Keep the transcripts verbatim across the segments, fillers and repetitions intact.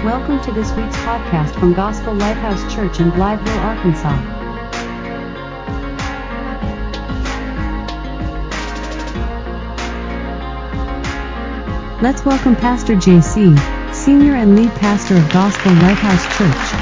Welcome to this week's podcast from Gospel Lighthouse Church in Blytheville, Arkansas. Let's welcome Pastor J C, Senior and Lead Pastor of Gospel Lighthouse Church.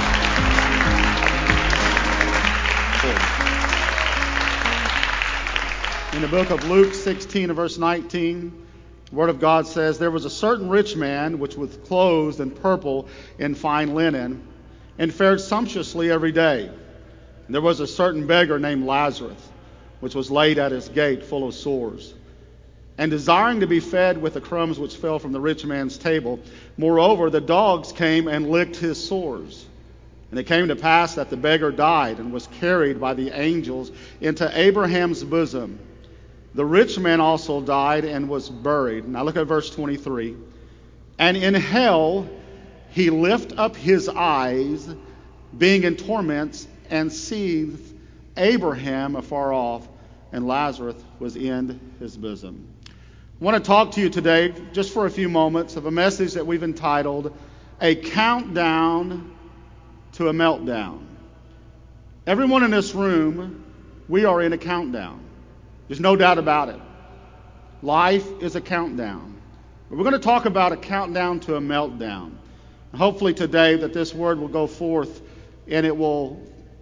In the book of Luke sixteen and verse nineteen, the Word of God says, "There was a certain rich man which was clothed in purple and fine linen, and fared sumptuously every day. And there was a certain beggar named Lazarus, which was laid at his gate full of sores, and desiring to be fed with the crumbs which fell from the rich man's table. Moreover, the dogs came and licked his sores. And it came to pass that the beggar died and was carried by the angels into Abraham's bosom. The rich man also died and was buried." Now look at verse twenty-three. "And in hell he lift up his eyes, being in torments, and seeth Abraham afar off, and Lazarus was in his bosom." I want to talk to you today, just for a few moments, of a message that we've entitled, "A Countdown to a Meltdown." Everyone in this room, we are in a countdown. There's no doubt about it. Life is a countdown. But we're going to talk about a countdown to a meltdown. Hopefully today that this word will go forth and it will,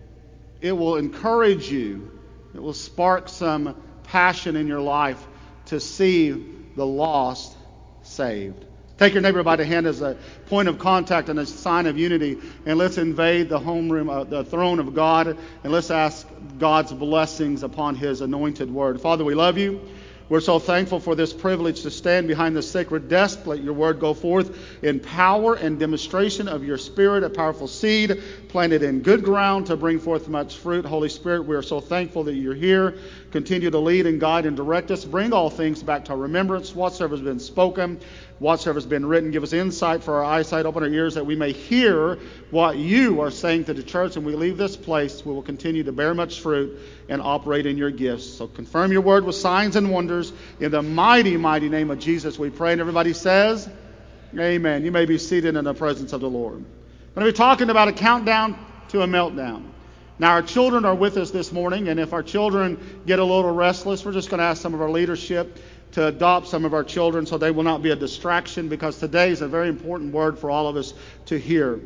it will encourage you. It will spark some passion in your life to see the lost saved. Take your neighbor by the hand as a point of contact and a sign of unity, and let's invade the homeroom, uh, the throne of God, and let's ask God's blessings upon His anointed word. Father, we love you. We're so thankful for this privilege to stand behind the sacred desk. Let your word go forth in power and demonstration of your Spirit, a powerful seed planted in good ground to bring forth much fruit. Holy Spirit, we are so thankful that you're here. Continue to lead and guide and direct us. Bring all things back to our remembrance. Whatsoever has been spoken, whatsoever has been written, give us insight for our eyesight. Open our ears that we may hear what you are saying to the church. And we leave this place, we will continue to bear much fruit and operate in your gifts. So confirm your word with signs and wonders. In the mighty, mighty name of Jesus, we pray. And everybody says, amen. You may be seated in the presence of the Lord. I'm going to be talking about a countdown to a meltdown. Now, our children are with us this morning, and if our children get a little restless, we're just going to ask some of our leadership to adopt some of our children so they will not be a distraction, because today is a very important word for all of us to hear.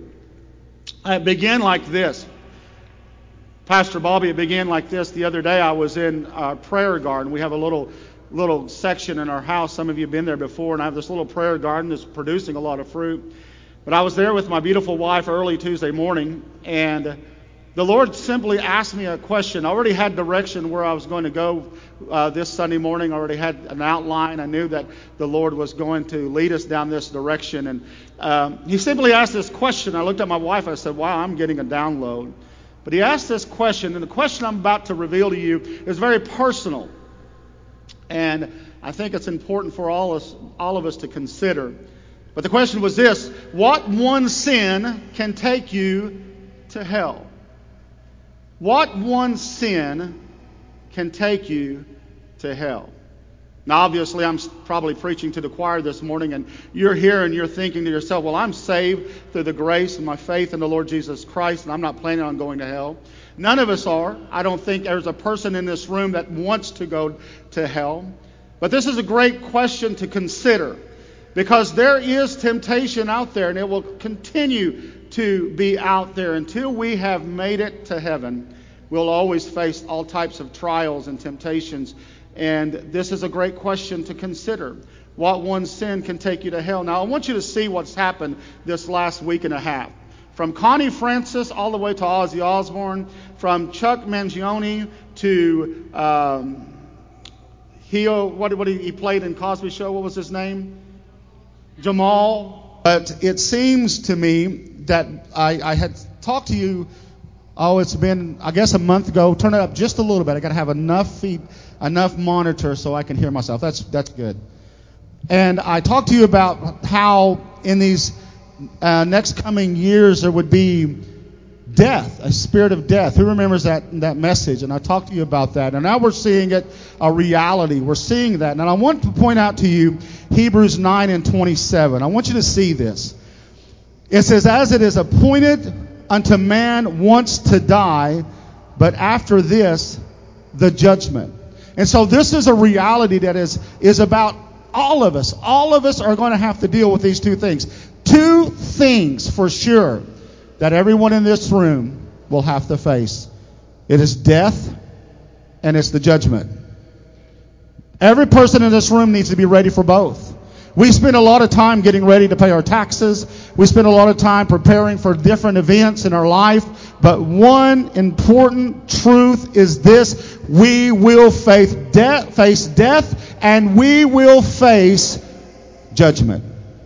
It began like this. Pastor Bobby, it began like this. The other day I was in our prayer garden. We have a little little section in our house. Some of you have been there before, and I have this little prayer garden that's producing a lot of fruit. But I was there with my beautiful wife early Tuesday morning, and the Lord simply asked me a question. I already had direction where I was going to go uh, this Sunday morning. I already had an outline. I knew that the Lord was going to lead us down this direction. And um, He simply asked this question. I looked at my wife. I said, wow, I'm getting a download. But He asked this question, and the question I'm about to reveal to you is very personal. And I think it's important for all, us, all of us to consider. But the question was this: what one sin can take you to hell? What one sin can take you to hell? Now, obviously, I'm probably preaching to the choir this morning, and you're here and you're thinking to yourself, well, I'm saved through the grace and my faith in the Lord Jesus Christ, and I'm not planning on going to hell. None of us are. I don't think there's a person in this room that wants to go to hell. But this is a great question to consider, because there is temptation out there, and it will continue to be out there until we have made it to heaven. We'll always face all types of trials and temptations. And this is a great question to consider. What one sin can take you to hell? Now, I want you to see what's happened this last week and a half. From Connie Francis all the way to Ozzy Osbourne, from Chuck Mangione to um, he, what, what he, he played in Cosby Show. What was his name? Jamal. But it seems to me that I, I had talked to you. Oh, it's been, I guess, a month ago. Turn it up just a little bit. I got to have enough feet, enough monitor so I can hear myself. That's that's good. And I talked to you about how in these uh, next coming years there would be death, a spirit of death. Who remembers that that message? And I talked to you about that. And now we're seeing it a reality. We're seeing that. And I want to point out to you Hebrews nine and twenty-seven. I want you to see this. It says, as it is appointed unto man once to die, but after this, the judgment. And so this is a reality that is, is about all of us. All of us are going to have to deal with these two things. Two things for sure that everyone in this room will have to face. It is death and it's the judgment. Every person in this room needs to be ready for both. We spend a lot of time getting ready to pay our taxes. We spend a lot of time preparing for different events in our life. But one important truth is this: we will face death, face death, and we will face judgment.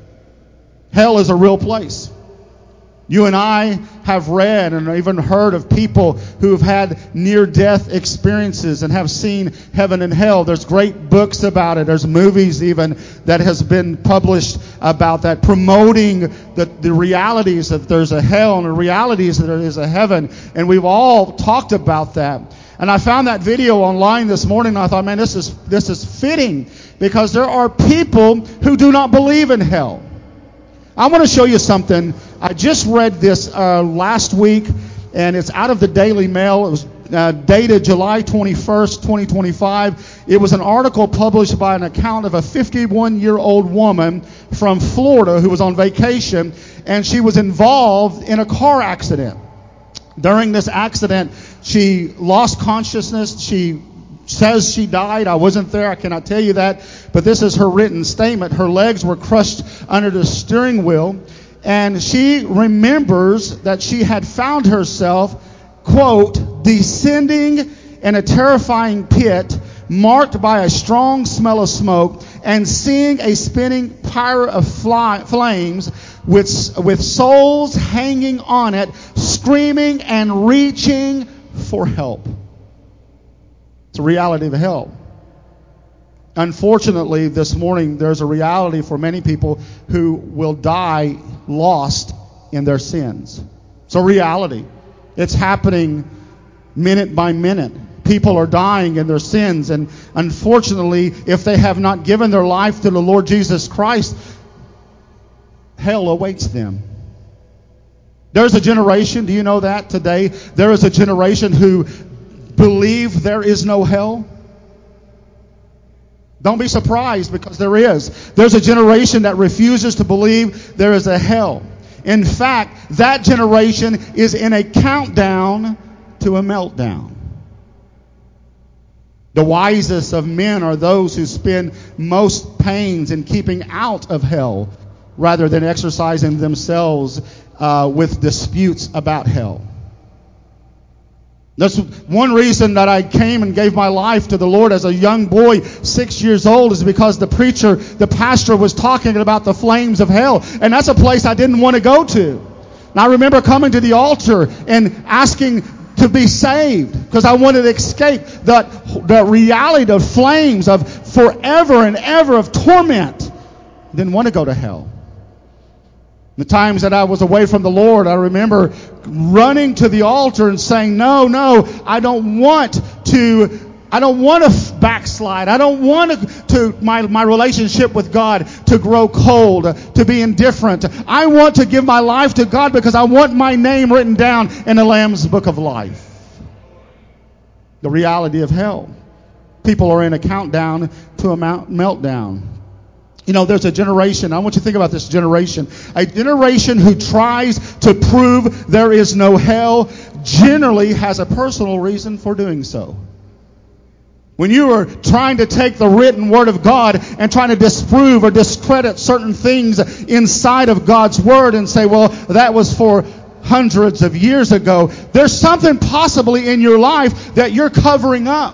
Hell is a real place. You and I have read and even heard of people who have had near-death experiences and have seen heaven and hell. There's great books about it. There's movies even that has been published about that, promoting the, the realities that there's a hell and the realities that there is a heaven. And we've all talked about that. And I found that video online this morning, and I thought, man, this is this is fitting, because there are people who do not believe in hell. I want to show you something. I just read this uh, last week, and it's out of the Daily Mail. It was uh, dated July twenty-first, twenty twenty-five. It was an article published by an account of a fifty-one-year-old woman from Florida who was on vacation, and she was involved in a car accident. During this accident, she lost consciousness. She says she died. I wasn't there. I cannot tell you that. But this is her written statement. Her legs were crushed under the steering wheel. And she remembers that she had found herself, quote, descending in a terrifying pit marked by a strong smell of smoke, and seeing a spinning pyre of fly, flames with, with souls hanging on it, screaming and reaching for help. It's a reality of hell. Unfortunately, this morning, there's a reality for many people who will die lost in their sins. It's a reality. It's happening minute by minute. People are dying in their sins, and unfortunately, if they have not given their life to the Lord Jesus Christ, hell awaits them. There's a generation, do you know that today? There is a generation who believe there is no hell. Don't be surprised, because there is. There's a generation that refuses to believe there is a hell. In fact, that generation is in a countdown to a meltdown. The wisest of men are those who spend most pains in keeping out of hell rather than exercising themselves uh, with disputes about hell. That's one reason that I came and gave my life to the Lord as a young boy, six years old, is because the preacher, the pastor was talking about the flames of hell. And that's a place I didn't want to go to. And I remember coming to the altar and asking to be saved, because I wanted to escape that, the reality of flames of forever and ever of torment. I didn't want to go to hell. The times that I was away from the Lord, I remember running to the altar and saying, no, no, I don't want to, I don't want to backslide. I don't want to, to my, my relationship with God to grow cold, to be indifferent. I want to give my life to God because I want my name written down in the Lamb's Book of Life. The reality of hell. People are in a countdown to a mount, meltdown. You know, there's a generation, I want you to think about this generation. A generation who tries to prove there is no hell generally has a personal reason for doing so. When you are trying to take the written word of God and trying to disprove or discredit certain things inside of God's word and say, well, that was for hundreds of years ago, there's something possibly in your life that you're covering up.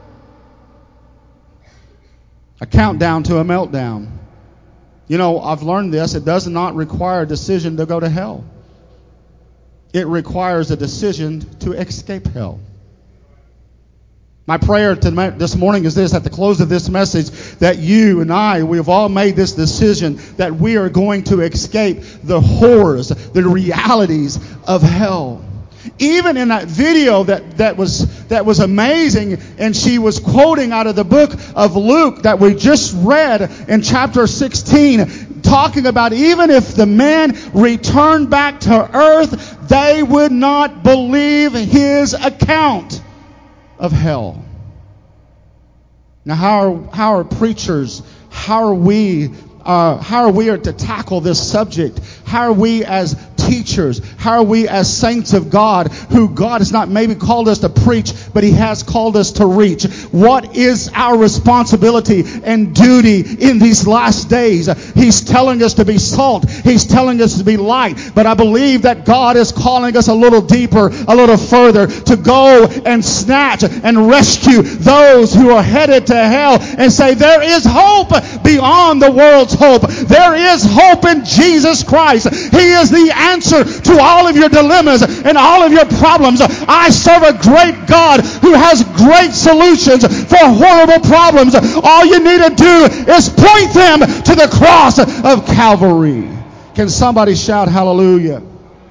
A countdown to a meltdown. You know, I've learned this. It does not require a decision to go to hell. It requires a decision to escape hell. My prayer to this morning is this: at the close of this message, that you and I, we have all made this decision that we are going to escape the horrors, the realities of hell. Even in that video that, that was that was amazing, and she was quoting out of the book of Luke that we just read in chapter sixteen, talking about even if the men returned back to earth, they would not believe his account of hell. Now, how are, how are preachers, how are we, uh, how are we to tackle this subject? How are we as teachers? How are we as saints of God, who God has not maybe called us to preach, but he has called us to reach? What is our responsibility and duty in these last days? He's telling us to be salt. He's telling us to be light. But I believe that God is calling us a little deeper, a little further, to go and snatch and rescue those who are headed to hell and say, there is hope beyond the world's hope. There is hope in Jesus Christ. He is the answer to all of your dilemmas and all of your problems. I serve a great God who has great solutions for horrible problems. All you need to do is point them to the cross of Calvary. Can somebody shout hallelujah?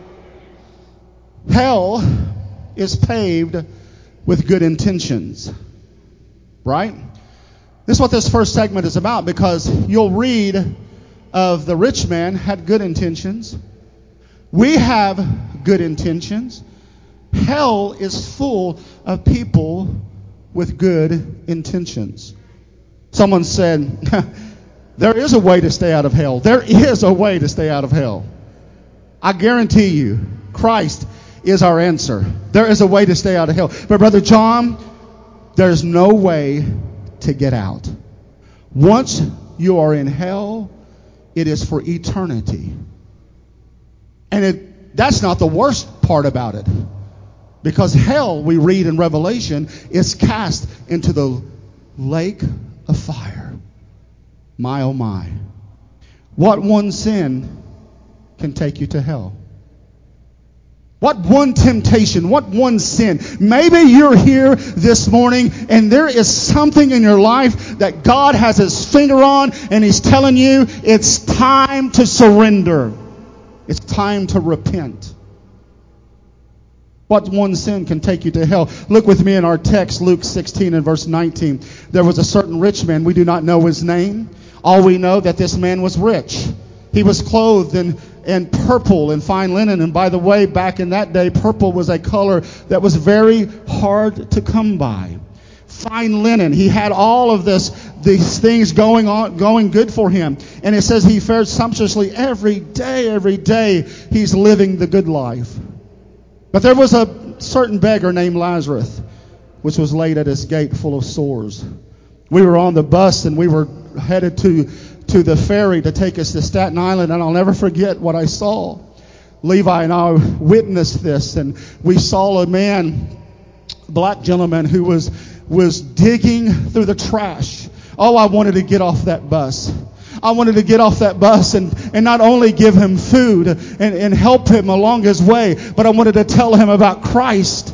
Hell is paved with good intentions. Right? This is what this first segment is about, because you'll read of the rich man had good intentions. We have good intentions. Hell is full of people with good intentions. Someone said, there is a way to stay out of hell. There is a way to stay out of hell. I guarantee you, Christ is our answer. There is a way to stay out of hell. But Brother John, there's no way to get out. Once you are in hell, it is for eternity. And it, that's not the worst part about it. Because hell, we read in Revelation, is cast into the lake of fire. My, oh my. What one sin can take you to hell? What one temptation, what one sin? Maybe you're here this morning and there is something in your life that God has his finger on and he's telling you it's time to surrender. It's time to repent. What one sin can take you to hell? Look with me in our text, Luke sixteen and verse nineteen. There was a certain rich man. We do not know his name. All we know that this man was rich. He was clothed in, in purple and fine linen. And by the way, back in that day, purple was a color that was very hard to come by. Fine linen. He had all of this, these things going on, going good for him. And it says he fared sumptuously every day, every day. He's living the good life. But there was a certain beggar named Lazarus, which was laid at his gate full of sores. We were on the bus and we were headed to to the ferry to take us to Staten Island, and I'll never forget what I saw. Levi and I witnessed this, and we saw a man, black gentleman, who was was digging through the trash. Oh, I wanted to get off that bus. I wanted to get off that bus and, and not only give him food and, and help him along his way, but I wanted to tell him about Christ.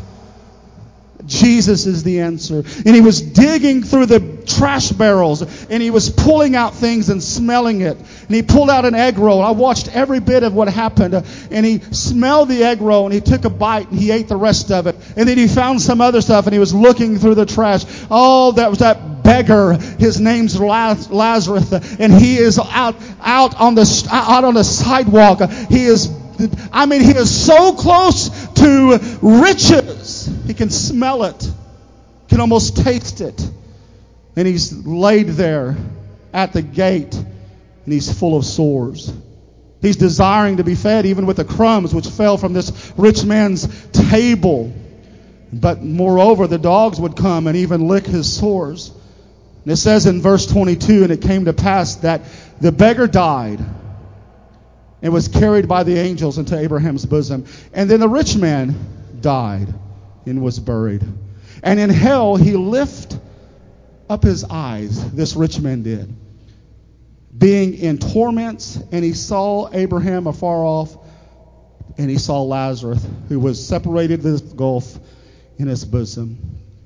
Jesus is the answer. And he was digging through the trash barrels and he was pulling out things and smelling it. And he pulled out an egg roll. I watched every bit of what happened. And he smelled the egg roll and he took a bite and he ate the rest of it. And then he found some other stuff and he was looking through the trash. Oh, that was that beggar. His name's Lazarus, and he is out out on the out on the sidewalk. He is, I mean, he is so close to riches. He can smell it, can almost taste it. And he's laid there at the gate, and he's full of sores. He's desiring to be fed even with the crumbs which fell from this rich man's table. But moreover, the dogs would come and even lick his sores. And it says in verse twenty-two, and it came to pass that the beggar died and was carried by the angels into Abraham's bosom. And then the rich man died and was buried. And in hell he lifted up his eyes, this rich man did, being in torments, and he saw Abraham afar off, and he saw Lazarus, who was separated this gulf, in his bosom.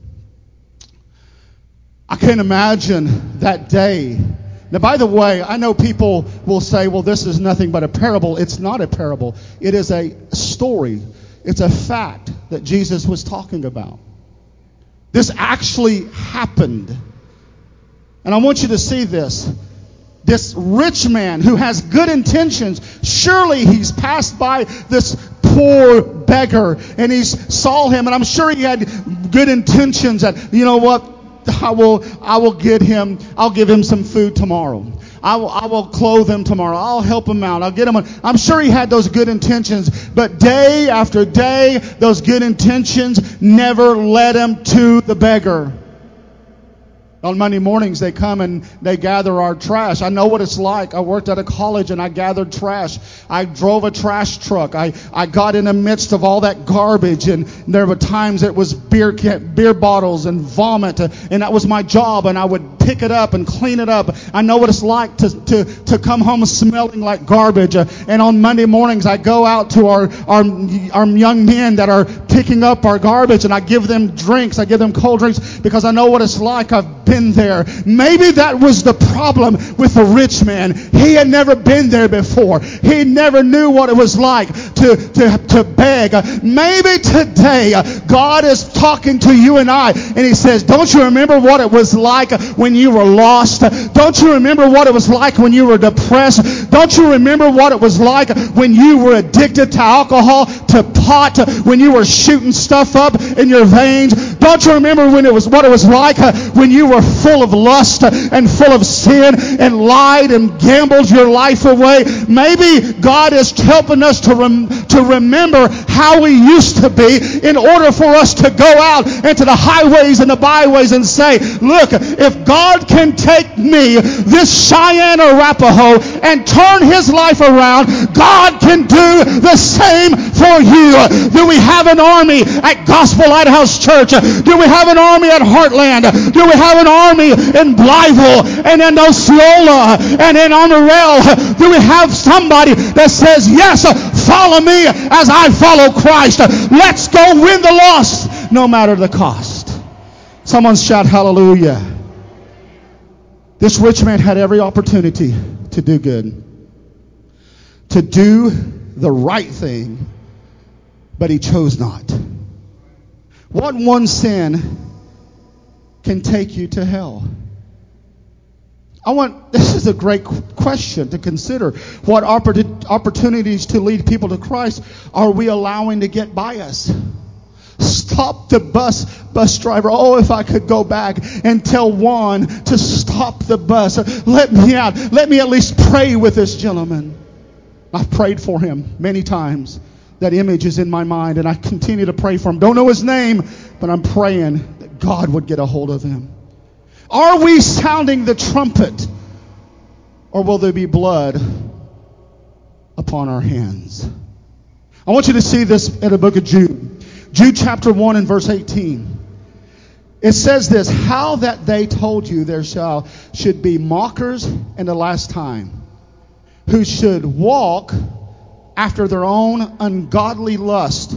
I can't imagine that day. Now, by the way, I know people will say, well, this is nothing but a parable. It's not a parable. It is a story. It's a fact that Jesus was talking about. This actually happened. And I want you to see this. this rich man who has good intentions, surely he's passed by this poor beggar and he's saw him, and I'm sure he had good intentions that, you know what, I will I will get him, I'll give him some food tomorrow. I will, I will clothe him tomorrow. I'll help him out. I'll get him. A, I'm sure he had those good intentions, but day after day, those good intentions never led him to the beggar. On Monday mornings, they come and they gather our trash. I know what it's like. I worked at a college and I gathered trash. I drove a trash truck. I, I got in the midst of all that garbage, and there were times it was beer can, beer bottles and vomit, and that was my job, and I would pick it up and clean it up. I know what it's like to, to, to come home smelling like garbage. And on Monday mornings, I go out to our, our, our young men that are picking up our garbage, and I give them drinks. I give them cold drinks because I know what it's like. I've been there. Maybe that was the problem with the rich man. He had never been there before. He never knew what it was like to, to, to beg. Maybe today God is talking to you and I, and He says, don't you remember what it was like when you were lost? Don't you remember what it was like when you were depressed? Don't you remember what it was like when you were addicted to alcohol, to pot, when you were shooting stuff up in your veins? Don't you remember when it was what it was like when you were full of lust and full of sin and lied and gambled your life away? Maybe God is helping us to rem- to remember how we used to be in order for us to go out into the highways and the byways and say, look, if God can take me, this Cheyenne Arapaho, and turn his life around, God can do the same for you. Do we have an army at Gospel Lighthouse Church? Do we have an army at Heartland? Do we have an army in Blytheville and in Osceola and in Amarillo? Do we have somebody that says, yes, follow me as I follow Christ? Let's go win the lost, no matter the cost. Someone shout hallelujah. This rich man had every opportunity to do good, to do the right thing, but he chose not. What one sin can take you to hell? I want, this is a great question to consider. What opportunities to lead people to Christ are we allowing to get by us? Stop the bus bus driver. Oh, if I could go back and tell Juan to stop the bus. Let me out. Let me at least pray with this gentleman. I've prayed for him many times. That image is in my mind, and I continue to pray for him. Don't know his name, but I'm praying that God would get a hold of him. Are we sounding the trumpet, or will there be blood upon our hands? I want you to see this in the book of Jude. Jude chapter one and verse eighteen. It says this, how that they told you there shall should be mockers in the last time, who should walk after their own ungodly lust.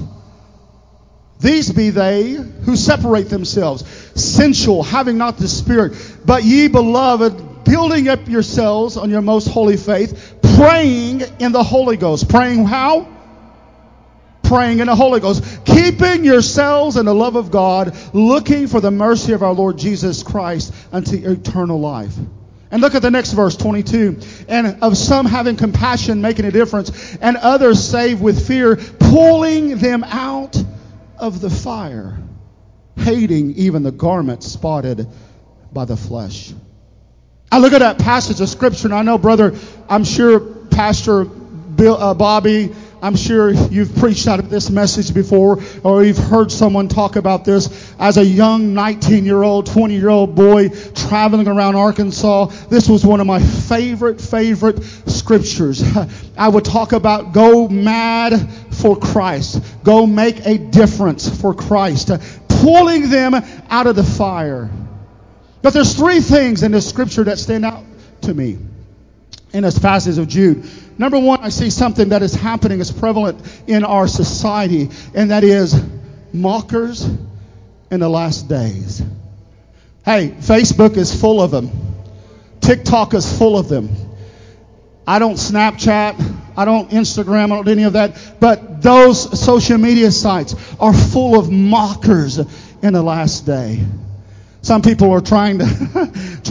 These be they who separate themselves, sensual, having not the Spirit. But ye, beloved, building up yourselves on your most holy faith, praying in the Holy Ghost. Praying how? Praying in the Holy Ghost. Keeping yourselves in the love of God, looking for the mercy of our Lord Jesus Christ unto eternal life. And look at the next verse, twenty-two. And of some having compassion, making a difference, and others save with fear, pulling them out of the fire, hating even the garment spotted by the flesh. I look at that passage of Scripture, and I know, brother, I'm sure Pastor Bill, uh, Bobby, I'm sure you've preached out of this message before, or you've heard someone talk about this. As a young nineteen-year-old, twenty-year-old boy traveling around Arkansas, this was one of my favorite, favorite scriptures. I would talk about go mad for Christ. Go make a difference for Christ. Pulling them out of the fire. But there's three things in this scripture that stand out to me in this passage of Jude. Number one, I see something that is happening, is prevalent in our society, and that is mockers in the last days. Hey, Facebook is full of them. TikTok is full of them. I don't Snapchat. I don't Instagram. I don't do any of that. But those social media sites are full of mockers in the last day. Some people are trying to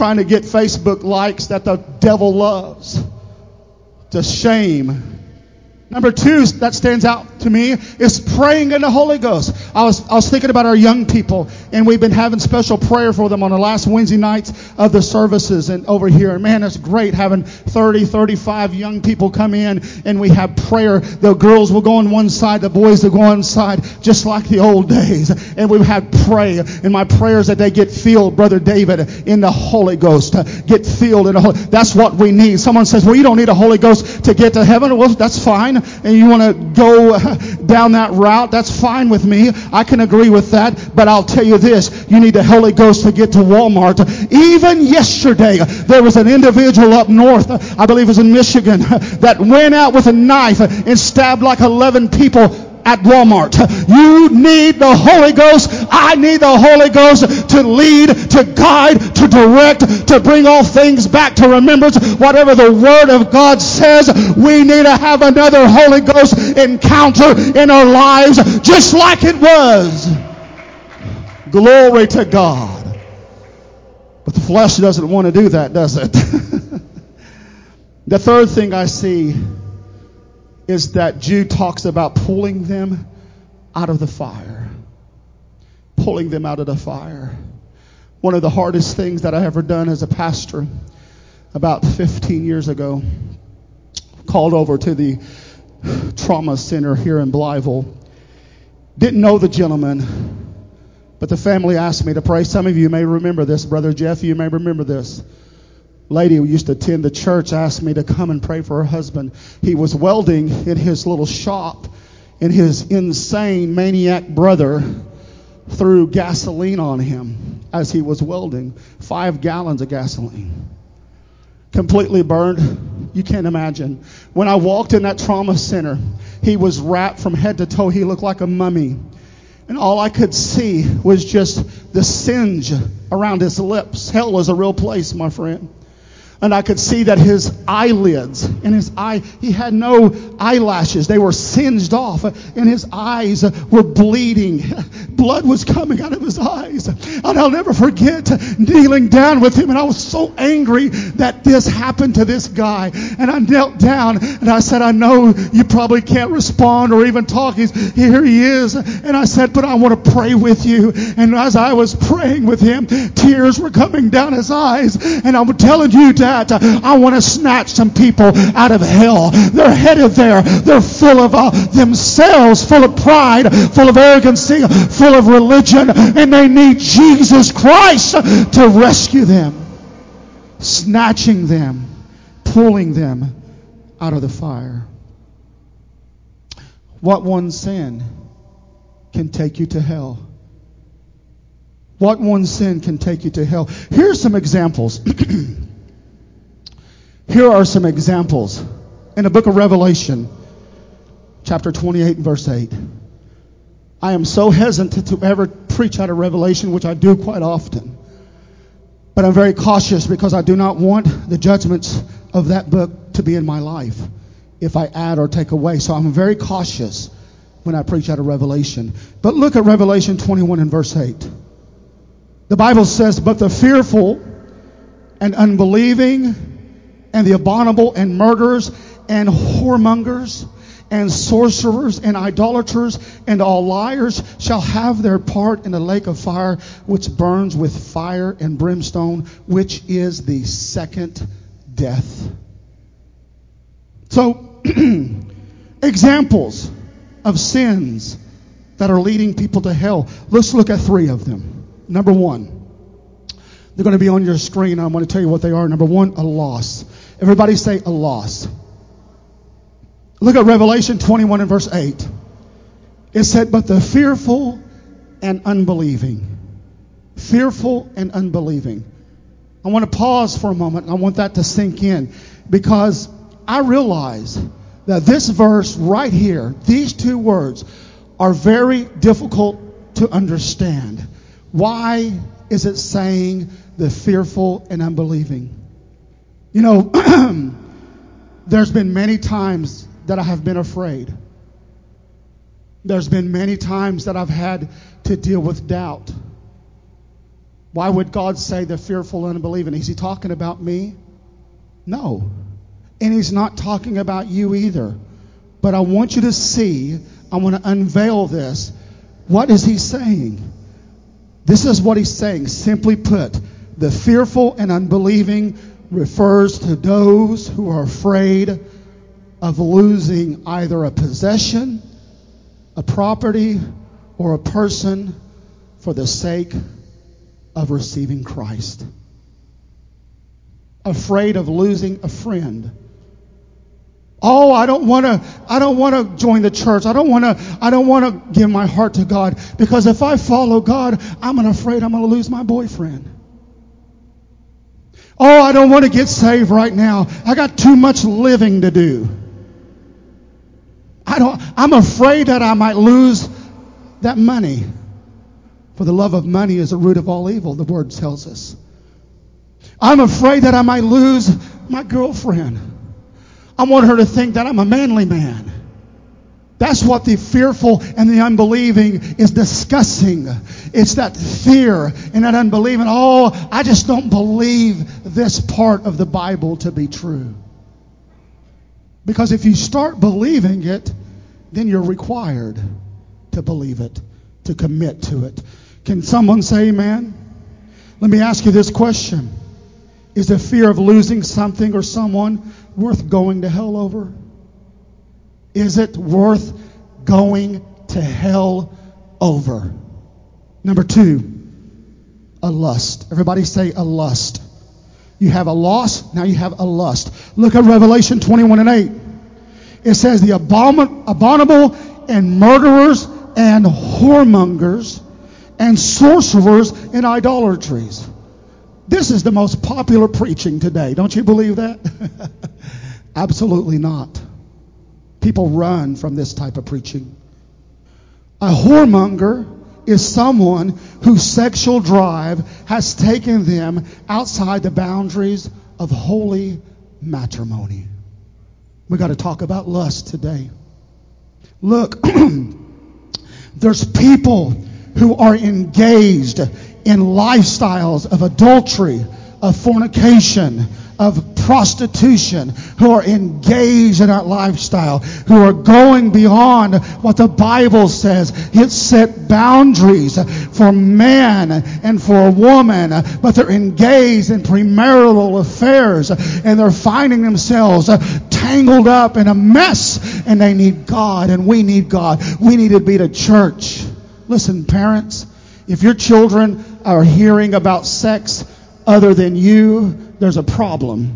trying to get Facebook likes that the devil loves. To shame. Number two that stands out to me is praying in the Holy Ghost. I was I was thinking about our young people, and we've been having special prayer for them on the last Wednesday nights of the services and over here. And man, it's great having thirty, thirty-five young people come in, and we have prayer. The girls will go on one side, the boys will go on one side, just like the old days. And we have pray. And my prayer is that they get filled, Brother David, in the Holy Ghost. Get filled in the Holy. That's what we need. Someone says, well, you don't need a Holy Ghost to get to heaven. Well, that's fine. And you want to go down that route, that's fine with me. I can agree with that. But I'll tell you this, you need the Holy Ghost to get to Walmart. Even yesterday, there was an individual up north, I believe it was in Michigan, that went out with a knife and stabbed like eleven people at Walmart. You need the Holy Ghost. I need the Holy Ghost to lead, to guide, to direct, to bring all things back to remembrance. Whatever the Word of God says, we need to have another Holy Ghost encounter in our lives, just like it was. Glory to God. But the flesh doesn't want to do that, does it? The third thing I see is that Jude talks about pulling them out of the fire. Pulling them out of the fire. One of the hardest things that I ever done as a pastor, about fifteen years ago, called over to the trauma center here in Blytheville. Didn't know the gentleman, but the family asked me to pray. Some of you may remember this. Brother Jeff, you may remember this. Lady who used to attend the church asked me to come and pray for her husband. He was welding in his little shop, and his insane maniac brother threw gasoline on him as he was welding. Five gallons of gasoline. Completely burned. You can't imagine. When I walked in that trauma center, he was wrapped from head to toe. He looked like a mummy. And all I could see was just the singe around his lips. Hell was a real place, my friend. And I could see that his eyelids and his eye, he had no eyelashes. They were singed off, and his eyes were bleeding. Blood was coming out of his eyes. And I'll never forget kneeling down with him. And I was so angry that this happened to this guy. And I knelt down and I said, I know you probably can't respond or even talk. He's, here he is. And I said, but I want to pray with you. And as I was praying with him, tears were coming down his eyes. And I'm telling you, Dad, I want to snatch some people out of hell. They're headed there. They're full of uh, themselves, full of pride, full of arrogancy, full of religion, and they need Jesus Christ to rescue them, snatching them, pulling them out of the fire. What one sin can take you to hell? What one sin can take you to hell? Here's some examples. Here are some examples in the book of Revelation, chapter twenty-eight, verse eight. I am so hesitant to ever preach out of Revelation, which I do quite often. But I'm very cautious because I do not want the judgments of that book to be in my life if I add or take away. So I'm very cautious when I preach out of Revelation. But look at Revelation twenty-one and verse eight. The Bible says, but the fearful and unbelieving and the abominable and murderers and whoremongers and sorcerers and idolaters and all liars shall have their part in the lake of fire, which burns with fire and brimstone, which is the second death. So, examples of sins that are leading people to hell. Let's look at three of them. Number one. They're going to be on your screen. I'm going to tell you what they are. Number one, a loss. Everybody say a loss. Look at Revelation twenty-one and verse eight. It said, but the fearful and unbelieving. Fearful and unbelieving. I want to pause for a moment. I want that to sink in because I realize that this verse right here, these two words, are very difficult to understand. Why is it saying the fearful and unbelieving? You know, there's been many times that I have been afraid. There's been many times that I've had to deal with doubt. Why would God say the fearful and unbelieving? Is he talking about me? No. And he's not talking about you either. But I want you to see, I want to unveil this. What is he saying? This is what he's saying. Simply put, the fearful and unbelieving refers to those who are afraid of losing either a possession, a property, or a person for the sake of receiving Christ. Afraid of losing a friend. Oh, I don't want to I don't want to join the church. I don't want to I don't want to give my heart to God, because if I follow God, I'm afraid I'm going to lose my boyfriend. Oh, I don't want to get saved right now. I got too much living to do. I don't I'm afraid that I might lose that money. For the love of money is the root of all evil, the word tells us. I'm afraid that I might lose my girlfriend. I want her to think that I'm a manly man. That's what the fearful and the unbelieving is discussing. It's that fear and that unbelieving. Oh, I just don't believe this part of the Bible to be true. Because if you start believing it, then you're required to believe it, to commit to it. Can someone say amen? Let me ask you this question. Is the fear of losing something or someone worth going to hell over? Is it worth going to hell over? Number two, a lust. Everybody say a lust. You have a loss, now you have a lust. Look at Revelation twenty-one and eight. It says the abomin- abominable and murderers and whoremongers and sorcerers and idolatries. This is the most popular preaching today. Don't you believe that? Absolutely not. People run from this type of preaching. A whoremonger is someone whose sexual drive has taken them outside the boundaries of holy matrimony. We got to talk about lust today. Look, there's people who are engaged in lifestyles of adultery, of fornication, of prostitution, who are engaged in that lifestyle, who are going beyond what the Bible says. It set boundaries for man and for a woman, but they're engaged in premarital affairs, and they're finding themselves tangled up in a mess, and they need God, and we need God. We need to be the church. Listen, parents, if your children are hearing about sex other than you, there's a problem.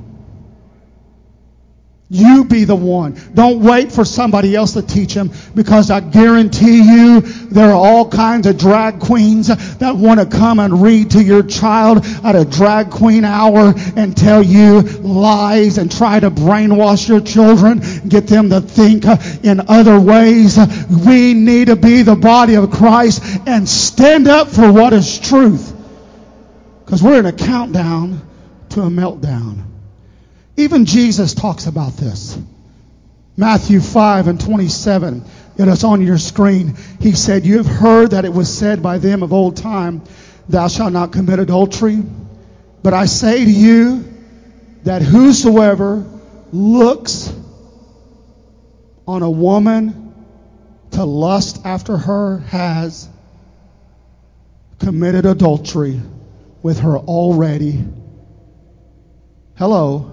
You be the one. Don't wait for somebody else to teach them, because I guarantee you there are all kinds of drag queens that want to come and read to your child at a drag queen hour and tell you lies and try to brainwash your children, get them to think in other ways. We need to be the body of Christ and stand up for what is truth, because we're in a countdown to a meltdown. Even Jesus talks about this. Matthew five and twenty-seven. It is on your screen. He said, you have heard that it was said by them of old time, thou shalt not commit adultery. But I say to you that whosoever looks on a woman to lust after her has committed adultery with her already. Hello.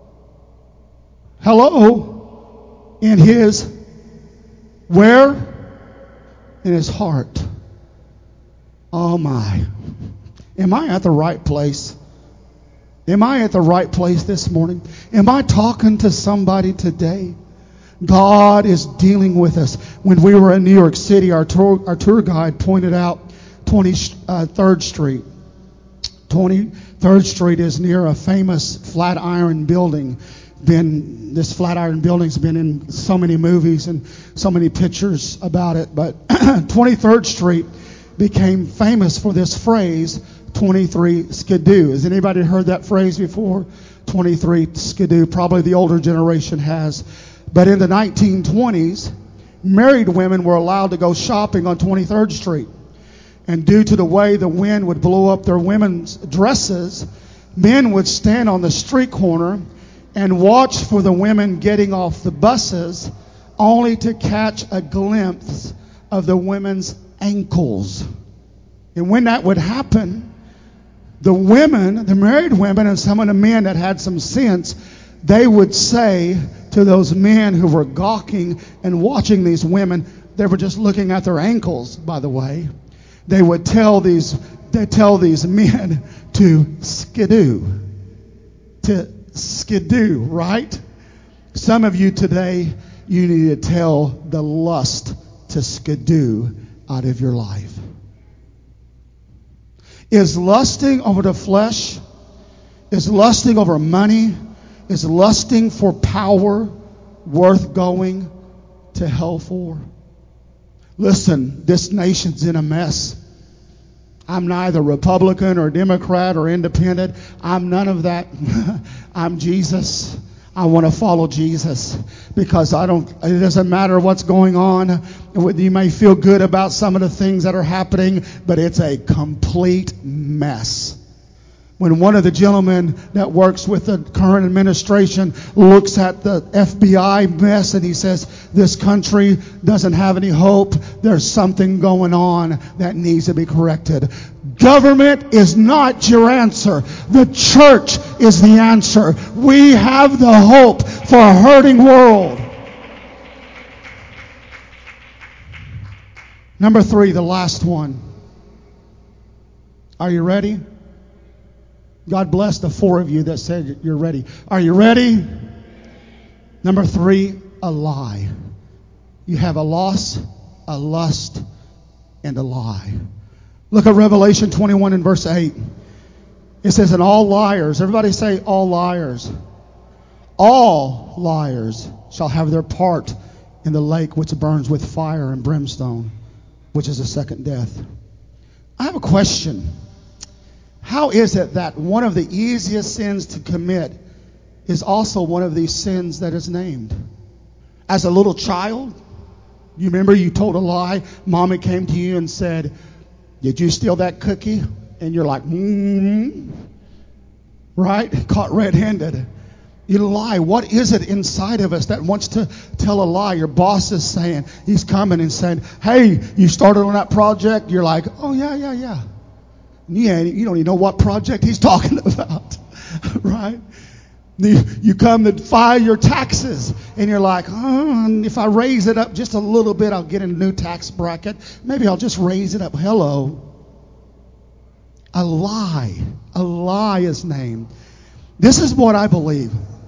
Hello. In his, where? In his heart. Oh my. Am I at the right place? Am I at the right place this morning? Am I talking to somebody today? God is dealing with us. When we were in New York City, our tour, our tour guide pointed out twenty-third Street. twenty-third Street is near a famous Flatiron building. Been this Flatiron building's been in so many movies and so many pictures about it. But twenty-third Street became famous for this phrase, twenty-three skidoo. Has anybody heard that phrase before? twenty-three skidoo. Probably the older generation has. But in the nineteen twenties, married women were allowed to go shopping on twenty-third Street. And due to the way the wind would blow up their women's dresses, men would stand on the street corner and watch for the women getting off the buses, only to catch a glimpse of the women's ankles. And when that would happen, the women, the married women, and some of the men that had some sense, they would say to those men who were gawking and watching these women, they were just looking at their ankles, by the way. They would tell these, they tell these men to skidoo, to skidoo, right? Some of you today, you need to tell the lust to skidoo out of your life. Is lusting over the flesh, is lusting over money, is lusting for power worth going to hell for? Listen, this nation's in a mess. I'm neither Republican or Democrat or independent. I'm none of that. I'm Jesus. I want to follow Jesus because I don't, it doesn't matter what's going on. You may feel good about some of the things that are happening, but it's a complete mess. When one of the gentlemen that works with the current administration looks at the F B I mess and he says, this country doesn't have any hope. There's something going on that needs to be corrected. Government is not your answer. The church is the answer. We have the hope for a hurting world. Number three, the last one. Are you ready? God bless the four of you that said you're ready. Are you ready? Number three, a lie. You have a loss, a lust, and a lie. Look at Revelation twenty-one and verse eight. It says, and all liars, everybody say all liars. All liars shall have their part in the lake which burns with fire and brimstone, which is the second death. I have a question. How is it that one of the easiest sins to commit is also one of these sins that is named? As a little child, you remember you told a lie. Mommy came to you and said, did you steal that cookie? And you're like, mm-hmm. Right? Caught red-handed. You lie. What is it inside of us that wants to tell a lie? Your boss is saying, he's coming and saying, hey, you started on that project. You're like, oh, yeah, yeah, yeah. Yeah, you don't even know what project he's talking about, right? You, you come to file your taxes, and you're like, oh, if I raise it up just a little bit, I'll get in a new tax bracket. Maybe I'll just raise it up. Hello. A lie. A lie is named. This is what I believe.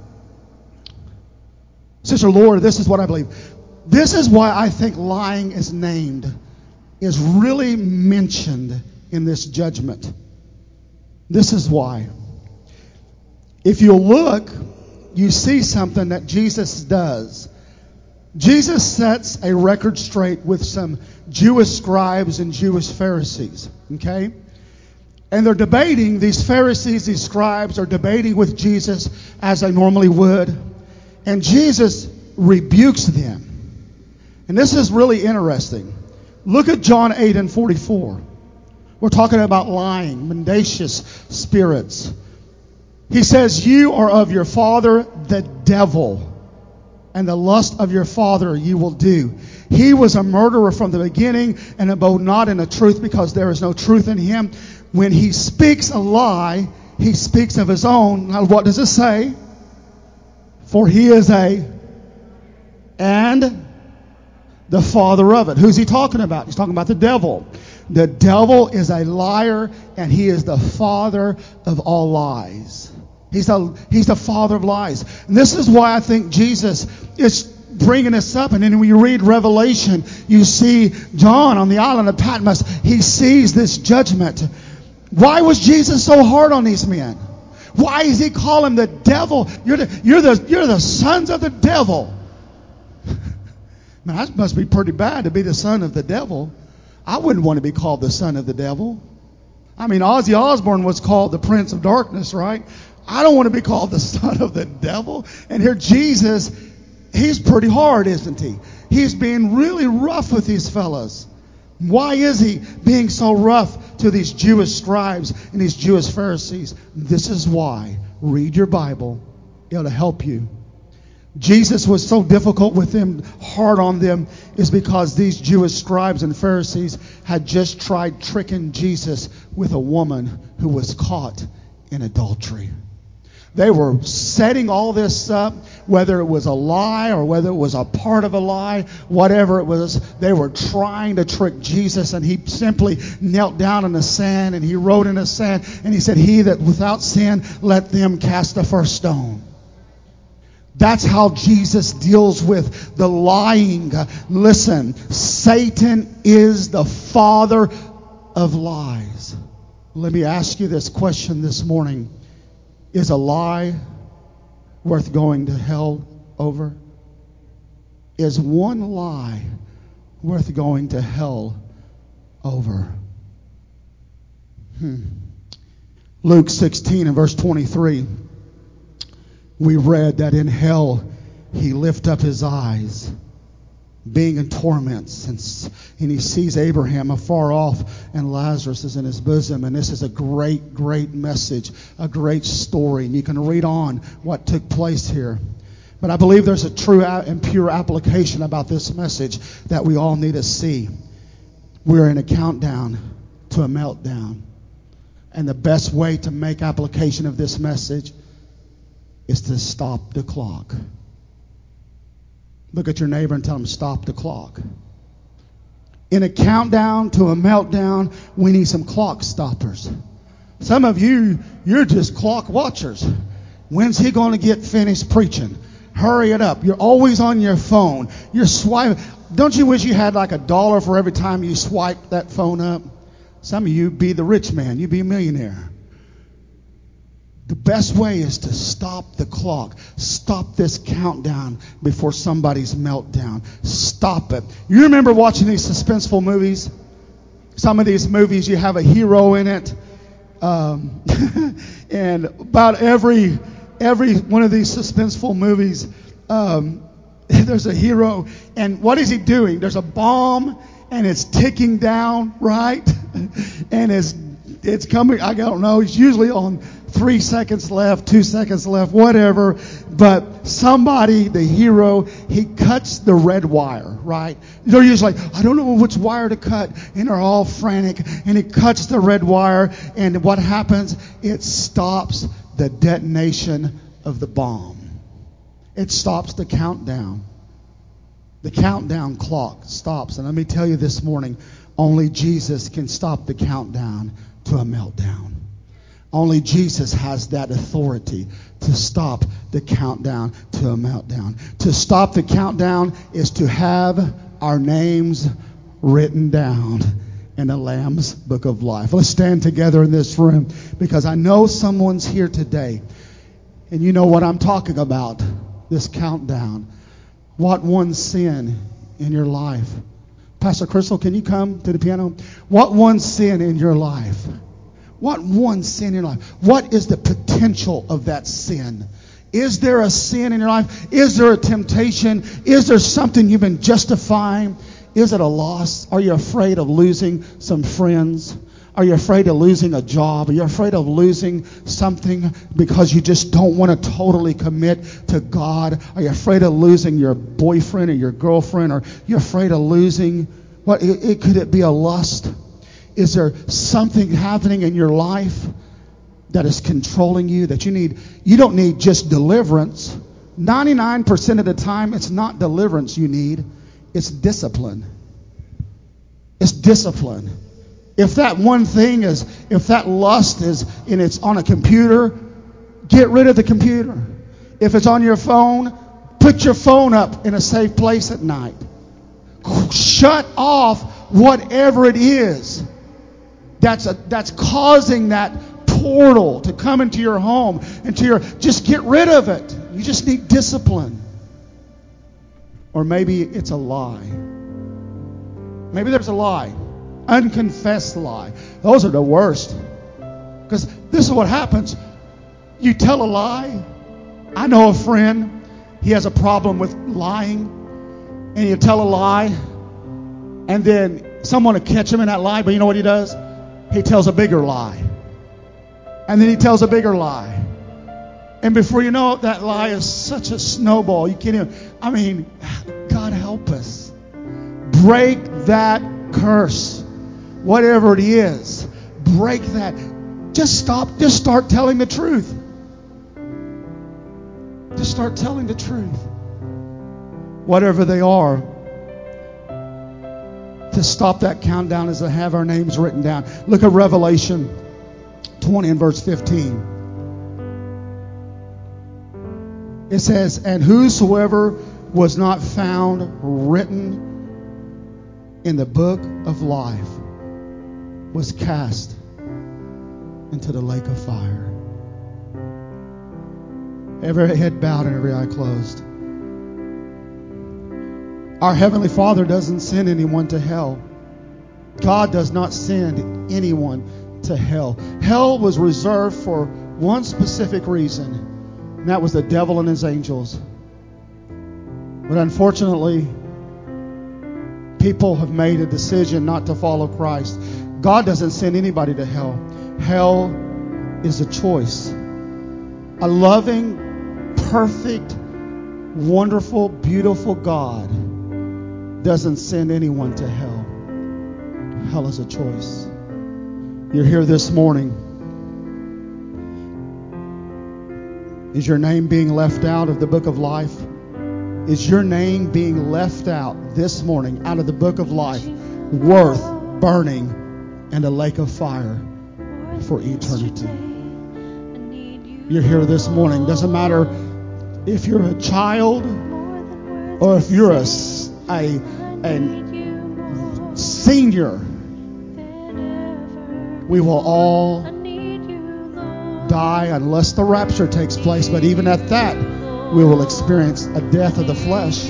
Sister Laura, this is what I believe. This is why I think lying is named, is really mentioned in this judgment. This is why. If you look, you see something that Jesus does. Jesus sets a record straight with some Jewish scribes and Jewish Pharisees. Okay? And they're debating, these Pharisees, these scribes are debating with Jesus as they normally would. And Jesus rebukes them. And this is really interesting. Look at John eight and forty-four. We're talking about lying, mendacious spirits. He says, you are of your father, the devil, and the lust of your father you will do. He was a murderer from the beginning and abode not in the truth because there is no truth in him. When he speaks a lie, he speaks of his own. Now, what does it say? For he is a and the father of it. Who's he talking about? He's talking about the devil. The devil is a liar, and he is the father of all lies. He's the, he's the father of lies. And this is why I think Jesus is bringing us up. And then when you read Revelation, you see John on the island of Patmos. He sees this judgment. Why was Jesus so hard on these men? Why does he call him the devil? You're the, you're the, you're the sons of the devil. Man, that must be pretty bad to be the son of the devil. I wouldn't want to be called the son of the devil. I mean, Ozzy Osbourne was called the Prince of Darkness, right? I don't want to be called the son of the devil. And here Jesus, he's pretty hard, isn't he? He's being really rough with these fellas. Why is he being so rough to these Jewish scribes and these Jewish Pharisees? This is why. Read your Bible. It'll help you. Jesus was so difficult with them, hard on them, is because these Jewish scribes and Pharisees had just tried tricking Jesus with a woman who was caught in adultery. They were setting all this up, whether it was a lie or whether it was a part of a lie, whatever it was, they were trying to trick Jesus, and he simply knelt down in the sand and he wrote in the sand and he said, "He that without sin, let them cast the first stone." That's how Jesus deals with the lying. Listen, Satan is the father of lies. Let me ask you this question this morning. Is a lie worth going to hell over? Is one lie worth going to hell over? Hmm. Luke sixteen and verse twenty-three. We read that in hell he lift up his eyes, being in torments, and, and he sees Abraham afar off and Lazarus is in his bosom. And this is a great, great message, a great story. And you can read on what took place here. But I believe there's a true and pure application about this message that we all need to see. We're in a countdown to a meltdown. And the best way to make application of this message is to stop the clock. Look at your neighbor and tell him, stop the clock. In a countdown to a meltdown, we need some clock stoppers. Some of you, you're just clock watchers. When's he going to get finished preaching? Hurry it up. You're always on your phone. You're swiping. Don't you wish you had like a dollar for every time you swipe that phone up? Some of you be the rich man. You be a millionaire. The best way is to stop the clock. Stop this countdown before somebody's meltdown. Stop it. You remember watching these suspenseful movies? Some of these movies, you have a hero in it. Um, and about every every one of these suspenseful movies, um, there's a hero. And what is he doing? There's a bomb and it's ticking down, right? And it's it's coming, I don't know, it's usually on three seconds left, two seconds left, whatever. But somebody, the hero, he cuts the red wire, right? They're usually like, I don't know which wire to cut. And they're all frantic. And he cuts the red wire. And what happens? It stops the detonation of the bomb. It stops the countdown. The countdown clock stops. And let me tell you this morning, only Jesus can stop the countdown to a meltdown. Only Jesus has that authority to stop the countdown to a meltdown. To stop the countdown is to have our names written down in the Lamb's Book of Life. Let's stand together in this room, because I know someone's here today and you know what I'm talking about, this countdown. What one sin in your life? Pastor Crystal, can you come to the piano? What one sin in your life? What one sin in your life? What is the potential of that sin? Is there a sin in your life? Is there a temptation? Is there something you've been justifying? Is it a loss? Are you afraid of losing some friends? Are you afraid of losing a job? Are you afraid of losing something because you just don't want to totally commit to God? Are you afraid of losing your boyfriend or your girlfriend? Or you're afraid of losing, what? It, it, could it be a lust? Is there something happening in your life that is controlling you, that you need? You don't need just deliverance. ninety-nine percent of the time, it's not deliverance you need. It's discipline. It's discipline. If that one thing is, if that lust is, and it's on a computer, get rid of the computer. If it's on your phone, put your phone up in a safe place at night. Shut off whatever it is that's a, that's causing that portal to come into your home, into your, just get rid of it. You just need discipline. Or maybe it's a lie. Maybe there's a lie. Unconfessed lie. Those are the worst. Because this is what happens. You tell a lie. I know a friend. He has a problem with lying. And you tell a lie. And then someone will catch him in that lie, but you know what he does? He tells a bigger lie. And then he tells a bigger lie. And before you know it, that lie is such a snowball. You can't even, I mean, God help us. Break that curse. Whatever it is, break that. Just stop. Just start telling the truth. Just start telling the truth. Whatever they are. To stop that countdown is to have our names written down. Look at Revelation twenty and verse fifteen. It says, and whosoever was not found written in the book of life was cast into the lake of fire. Every head bowed and every eye closed. Our Heavenly Father doesn't send anyone to hell. God does not send anyone to hell. Hell was reserved for one specific reason, and that was the devil and his angels. But unfortunately, people have made a decision not to follow Christ. God doesn't send anybody to hell. Hell is a choice. A loving, perfect, wonderful, beautiful God doesn't send anyone to hell. Hell is a choice. You're here this morning. Is your name being left out of the book of life? Is your name being left out this morning out of the book of life, worth burning in a lake of fire for eternity? You're here this morning. Doesn't matter if you're a child or if you're a, a, a senior. We will all die unless the rapture takes place. But even at that, we will experience a death of the flesh.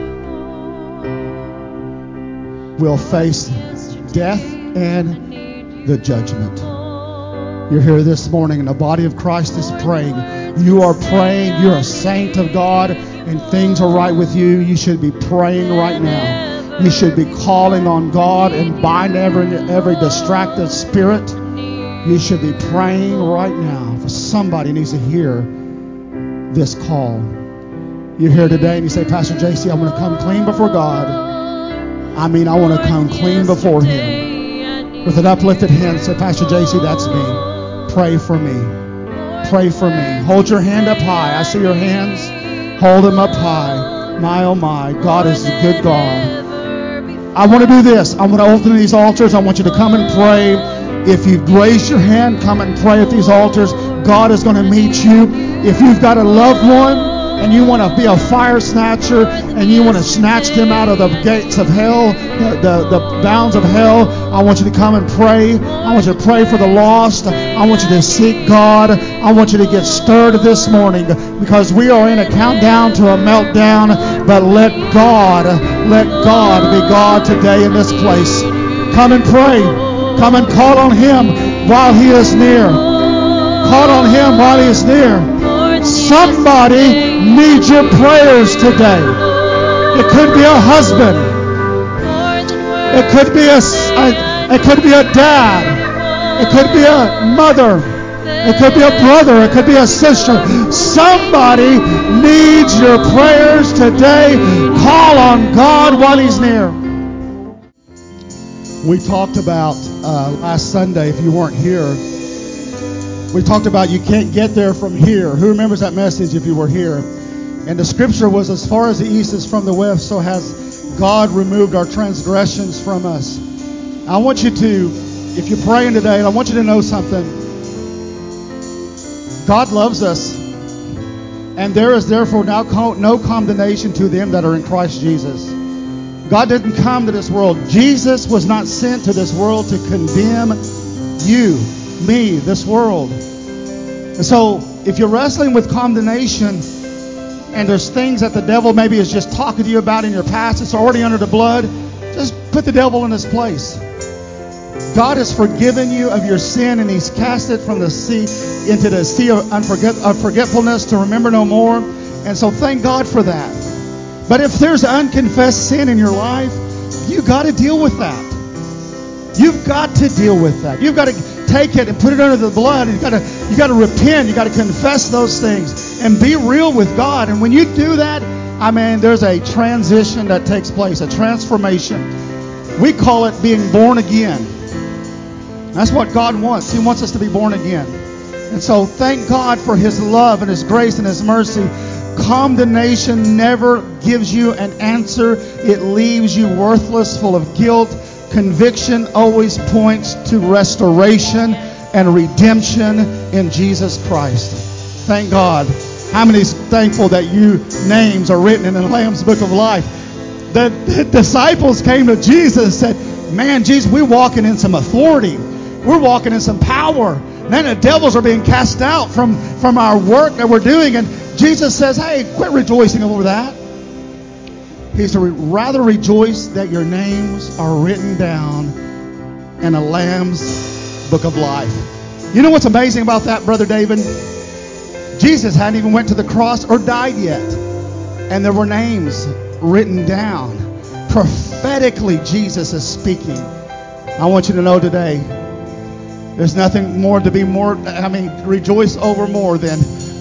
We'll face death and the judgment. You're here this morning and the body of Christ is praying. You are praying. You're a saint of God and things are right with you. You should be praying right now. You should be calling on God and bind every, every distracted spirit. You should be praying right now. For somebody needs to hear this call. You're here today and you say, Pastor J C, I want to come clean before God. I mean, I want to come clean before Him. With an uplifted hand, say, Pastor J C, that's me. Pray for me. Pray for me. Hold your hand up high. I see your hands. Hold them up high. My, oh my. God is a good God. I want to do this. I want to open these altars. I want you to come and pray. If you've raised your hand, come and pray at these altars. God is going to meet you. If you've got a loved one and you want to be a fire snatcher and you want to snatch them out of the gates of hell, the, the, the bounds of hell, I want you to come and pray. I want you to pray for the lost. I want you to seek God. I want you to get stirred this morning because we are in a countdown to a meltdown. But let God, let God be God today in this place. Come and pray. Come and call on Him while He is near. Call on Him while He is near. Somebody needs your prayers today. It could be a husband. It could be a, a it could be a dad. It could be a mother. It could be a brother. It could be a sister. Somebody needs your prayers today. Call on God while He's near. We talked about uh, last Sunday, if you weren't here, we talked about you can't get there from here. Who remembers that message if you were here? And the scripture was, as far as the east is from the west, so has God removed our transgressions from us. I want you to, if you're praying today, I want you to know something. God loves us. And there is therefore now no condemnation to them that are in Christ Jesus. God didn't come to this world. Jesus was not sent to this world to condemn you, me, this world. And so if you're wrestling with condemnation and there's things that the devil maybe is just talking to you about in your past, it's already under the blood, just put the devil in his place. God has forgiven you of your sin and He's cast it from the sea into the sea of, unforget, of forgetfulness to remember no more. And so thank God for that. But if there's unconfessed sin in your life, You got to deal with that. You've got to deal with that. You've got to take it and put it under the blood. You've got to, you got to repent. You've got to confess those things and be real with God. And when you do that, I mean, there's a transition that takes place, a transformation. We call it being born again. That's what God wants. He wants us to be born again. And so thank God for His love and His grace and His mercy. Condemnation never gives you an answer. It leaves you worthless, full of guilt. Conviction always points to restoration and redemption in Jesus Christ. Thank God. How many is thankful that you names are written in the Lamb's Book of Life? The, the disciples came to Jesus and said, man, Jesus, we're walking in some authority. We're walking in some power. Man, the devils are being cast out from, from our work that we're doing. And Jesus says, hey, quit rejoicing over that. He said, rather rejoice that your names are written down in a Lamb's Book of Life. You know what's amazing about that, Brother David? Jesus hadn't even went to the cross or died yet. And there were names written down. Prophetically, Jesus is speaking. I want you to know today, there's nothing more to be more, I mean, rejoice over more than,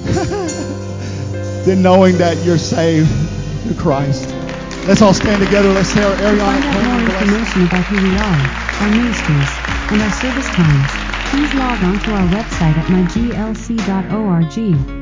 than knowing that you're saved through Christ. Let's all stand together. Let's say our To find out more information about who we are, our ministries, and our service times, please log on to our website at my g l c dot org.